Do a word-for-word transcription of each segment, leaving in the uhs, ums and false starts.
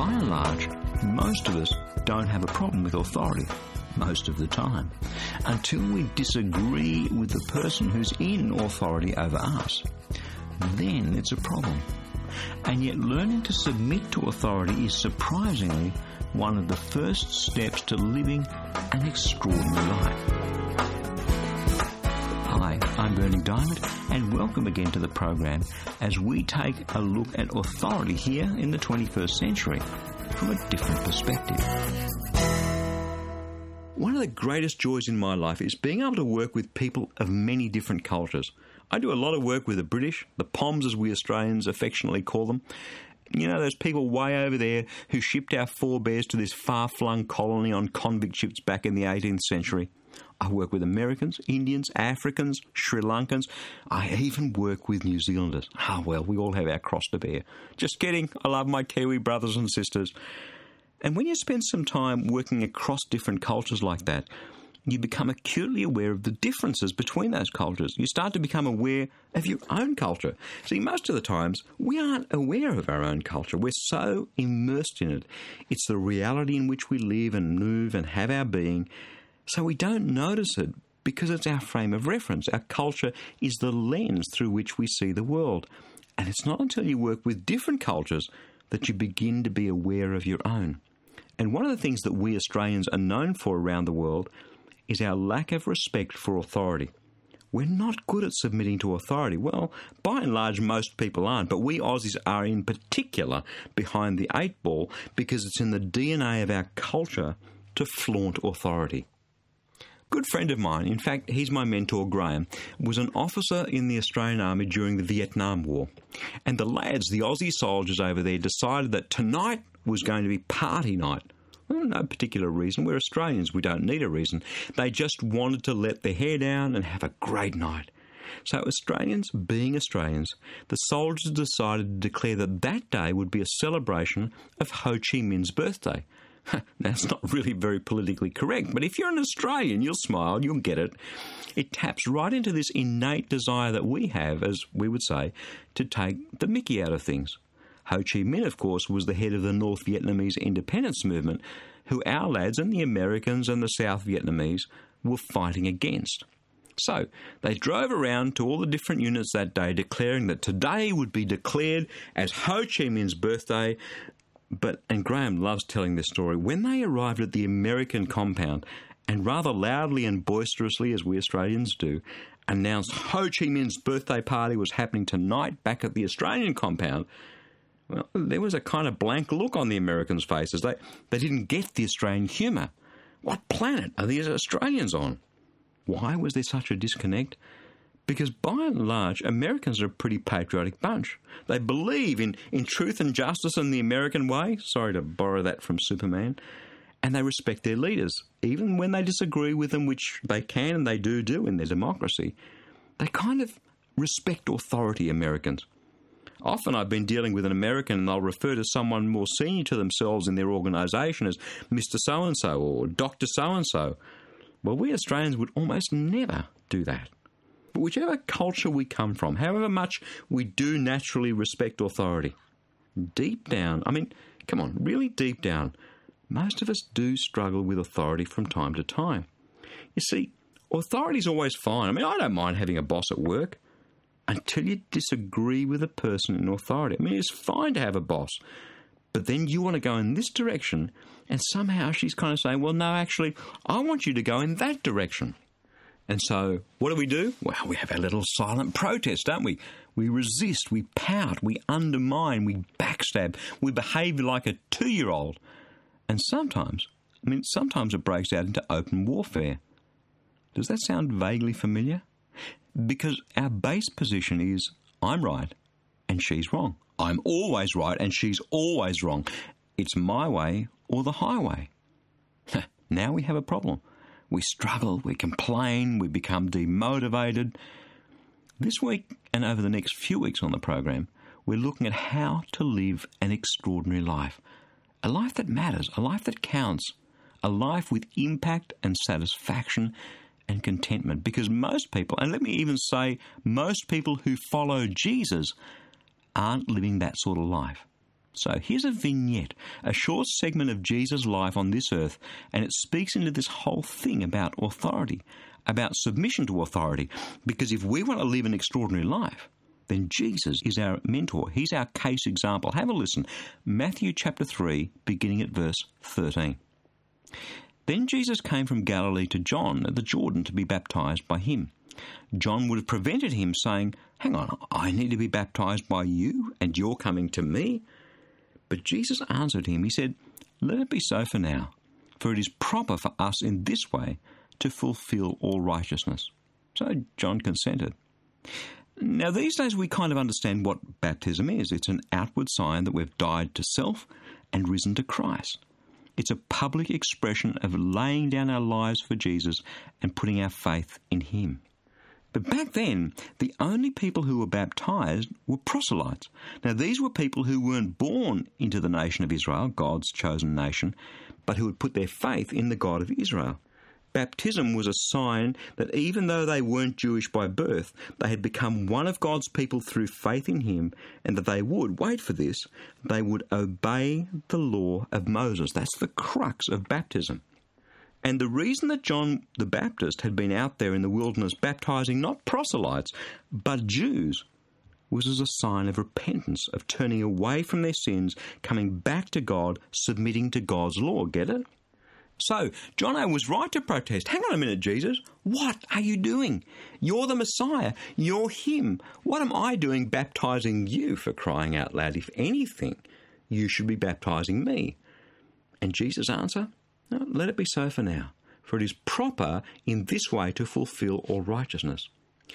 by and large, most of us don't have a problem with authority most of the time, until we disagree with the person who's in authority over us. Then it's a problem. And yet learning to submit to authority is surprisingly one of the first steps to living an extraordinary life. Hi, I'm Berni Dymet, and welcome again to the program as we take a look at authority here in the twenty-first century from a different perspective. One of the greatest joys in my life is being able to work with people of many different cultures. I do a lot of work with the British, the Poms as we Australians affectionately call them. You know, those people way over there who shipped our forebears to this far-flung colony on convict ships back in the eighteenth century. I work with Americans, Indians, Africans, Sri Lankans. I even work with New Zealanders. Ah, oh, well, we all have our cross to bear. Just kidding. I love my Kiwi brothers and sisters. And when you spend some time working across different cultures like that, you become acutely aware of the differences between those cultures. You start to become aware of your own culture. See, most of the times, we aren't aware of our own culture. We're so immersed in it. It's the reality in which we live and move and have our being, so we don't notice it because it's our frame of reference. Our culture is the lens through which we see the world. And it's not until you work with different cultures that you begin to be aware of your own. And one of the things that we Australians are known for around the world is our lack of respect for authority. We're not good at submitting to authority. Well, by and large, most people aren't, but we Aussies are in particular behind the eight ball because it's in the D N A of our culture to flaunt authority. A good friend of mine, in fact, he's my mentor, Graham, was an officer in the Australian Army during the Vietnam War. And the lads, the Aussie soldiers over there, decided that tonight was going to be party night. Well, no particular reason. We're Australians. We don't need a reason. They just wanted to let their hair down and have a great night. So Australians, being Australians, the soldiers decided to declare that that day would be a celebration of Ho Chi Minh's birthday. That's not really very politically correct, but if you're an Australian, you'll smile, you'll get it. It taps right into this innate desire that we have, as we would say, to take the mickey out of things. Ho Chi Minh, of course, was the head of the North Vietnamese independence movement, who our lads and the Americans and the South Vietnamese were fighting against. So they drove around to all the different units that day declaring that today would be declared as Ho Chi Minh's birthday. But, and Graham loves telling this story, when they arrived at the American compound and rather loudly and boisterously, as we Australians do, announced Ho Chi Minh's birthday party was happening tonight back at the Australian compound, well, there was a kind of blank look on the Americans' faces. They, they didn't get the Australian humour. What planet are these Australians on? Why was there such a disconnect? Because by and large, Americans are a pretty patriotic bunch. They believe in, in truth and justice in the American way. Sorry to borrow that from Superman. And they respect their leaders, even when they disagree with them, which they can and they do do in their democracy. They kind of respect authority, Americans. Often I've been dealing with an American and they'll refer to someone more senior to themselves in their organisation as Mister So-and-so or Doctor So-and-so. Well, we Australians would almost never do that. But whichever culture we come from, however much we do naturally respect authority, deep down, I mean, come on, really deep down, most of us do struggle with authority from time to time. You see, authority's always fine. I mean, I don't mind having a boss at work until you disagree with a person in authority. I mean, it's fine to have a boss, but then you want to go in this direction, and somehow she's kind of saying, well, no, actually, I want you to go in that direction. And so, what do we do? Well, we have our little silent protest, don't we? We resist, we pout, we undermine, we backstab, we behave like a two-year-old. And sometimes, I mean, sometimes it breaks out into open warfare. Does that sound vaguely familiar? Because our base position is, I'm right and she's wrong. I'm always right and she's always wrong. It's my way or the highway. Now we have a problem. We struggle, we complain, we become demotivated. This week and over the next few weeks on the program, we're looking at how to live an extraordinary life. A life that matters, a life that counts, a life with impact and satisfaction and contentment. Because most people, and let me even say most people who follow Jesus, aren't living that sort of life. So here's a vignette, a short segment of Jesus' life on this earth, and it speaks into this whole thing about authority, about submission to authority, because if we want to live an extraordinary life, then Jesus is our mentor. He's our case example. Have a listen. Matthew chapter three, beginning at verse thirteen. Then Jesus came from Galilee to John at the Jordan to be baptized by him. John would have prevented him, saying, "Hang on, I need to be baptized by you, and you're coming to me?" But Jesus answered him. He said, "Let it be so for now, for it is proper for us in this way to fulfill all righteousness." So John consented. Now, these days we kind of understand what baptism is. It's an outward sign that we've died to self and risen to Christ. It's a public expression of laying down our lives for Jesus and putting our faith in him. But back then, the only people who were baptized were proselytes. Now, these were people who weren't born into the nation of Israel, God's chosen nation, but who had put their faith in the God of Israel. Baptism was a sign that even though they weren't Jewish by birth, they had become one of God's people through faith in him, and that they would, wait for this, they would obey the law of Moses. That's the crux of baptism. And the reason that John the Baptist had been out there in the wilderness baptizing not proselytes, but Jews, was as a sign of repentance, of turning away from their sins, coming back to God, submitting to God's law. Get it? So, Jono was right to protest. Hang on a minute, Jesus. What are you doing? You're the Messiah. You're him. What am I doing baptizing you, for crying out loud? If anything, you should be baptizing me. And Jesus' answer? No, let it be so for now, for it is proper in this way to fulfill all righteousness.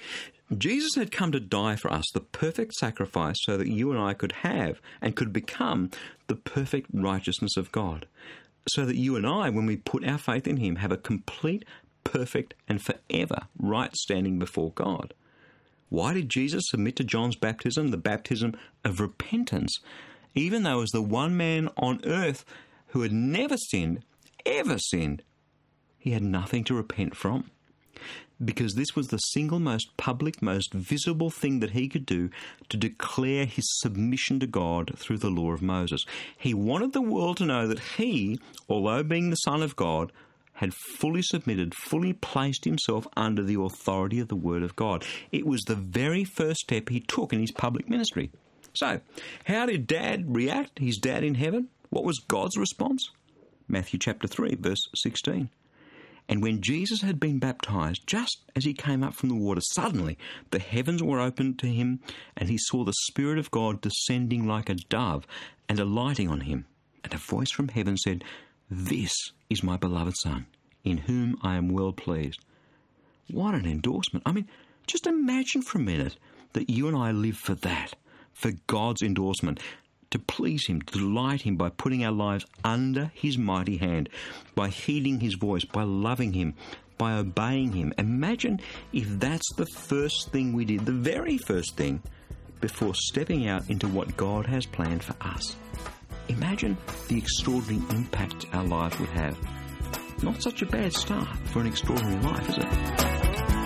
Jesus had come to die for us, the perfect sacrifice, so that you and I could have and could become the perfect righteousness of God. So that you and I, when we put our faith in him, have a complete, perfect, and forever right standing before God. Why did Jesus submit to John's baptism, the baptism of repentance, even though as the one man on earth who had never sinned, ever sinned, he had nothing to repent from? Because this was the single most public, most visible thing that he could do to declare his submission to God through the law of Moses. He wanted the world to know that he, although being the Son of God, had fully submitted, fully placed himself under the authority of the Word of God. It was the very first step he took in his public ministry. So, how did Dad react, his dad in heaven? What was God's response? Matthew chapter three, verse sixteen. And when Jesus had been baptized, just as he came up from the water, suddenly the heavens were opened to him, and he saw the Spirit of God descending like a dove and alighting on him. And a voice from heaven said, "This is my beloved Son, in whom I am well pleased." What an endorsement. I mean, just imagine for a minute that you and I live for that, for God's endorsement, to please him, to delight him by putting our lives under his mighty hand, by heeding his voice, by loving him, by obeying him. Imagine if that's the first thing we did, the very first thing, before stepping out into what God has planned for us. Imagine the extraordinary impact our lives would have. Not such a bad start for an extraordinary life, is it?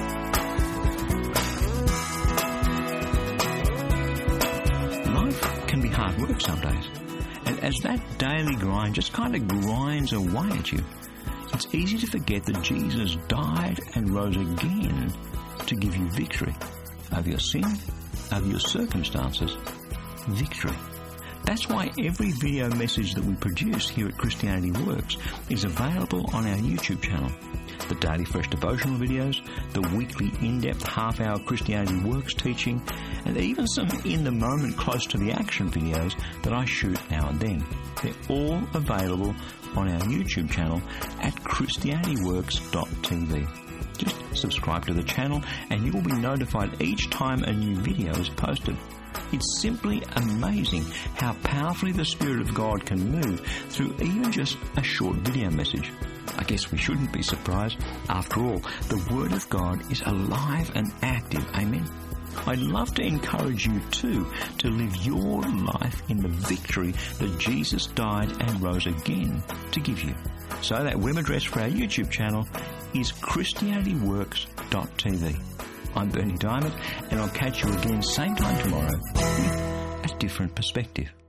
Can be hard work some days. And as that daily grind just kind of grinds away at you, it's easy to forget that Jesus died and rose again to give you victory over your sin, over your circumstances. Victory. That's why every video message that we produce here at Christianity Works is available on our YouTube channel. The Daily Fresh Devotional videos, the weekly in-depth half-hour Christianity Works teaching, and even some in-the-moment close to the action videos that I shoot now and then. They're all available on our YouTube channel at christianity works dot t v. Just subscribe to the channel and you will be notified each time a new video is posted. It's simply amazing how powerfully the Spirit of God can move through even just a short video message. I guess we shouldn't be surprised. After all, the Word of God is alive and active. Amen. I'd love to encourage you too to live your life in the victory that Jesus died and rose again to give you. So that web address for our YouTube channel is christianity works dot t v. I'm Bernie Diamond, and I'll catch you again same time tomorrow with a different perspective.